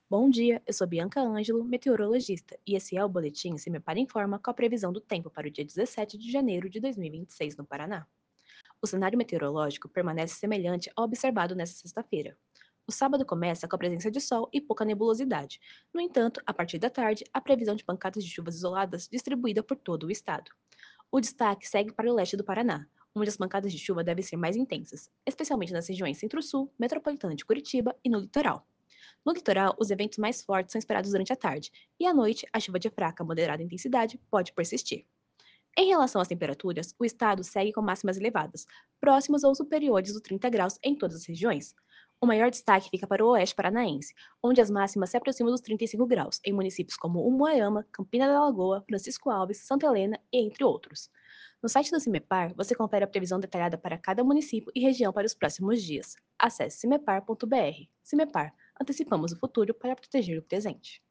Bom dia, eu sou Bianca Ângelo, meteorologista, e esse é o boletim Se Me Para Informa com a previsão do tempo para o dia 17 de janeiro de 2026 no Paraná. O cenário meteorológico permanece semelhante ao observado nesta sexta-feira. O sábado começa com a presença de sol e pouca nebulosidade. No entanto, a partir da tarde, a previsão de pancadas de chuvas isoladas distribuída por todo o estado. O destaque segue para o leste do Paraná, onde as pancadas de chuva devem ser mais intensas, especialmente nas regiões Centro-Sul, Metropolitana de Curitiba e no litoral. No litoral, os eventos mais fortes são esperados durante a tarde, e à noite, a chuva de fraca a moderada intensidade pode persistir. Em relação às temperaturas, o estado segue com máximas elevadas, próximas ou superiores dos 30 graus em todas as regiões. O maior destaque fica para o oeste paranaense, onde as máximas se aproximam dos 35 graus, em municípios como Umuarama, Campina da Lagoa, Francisco Alves, Santa Helena e entre outros. No site do CIMEPAR, você confere a previsão detalhada para cada município e região para os próximos dias. Acesse cimepar.br. CIMEPAR, antecipamos o futuro para proteger o presente.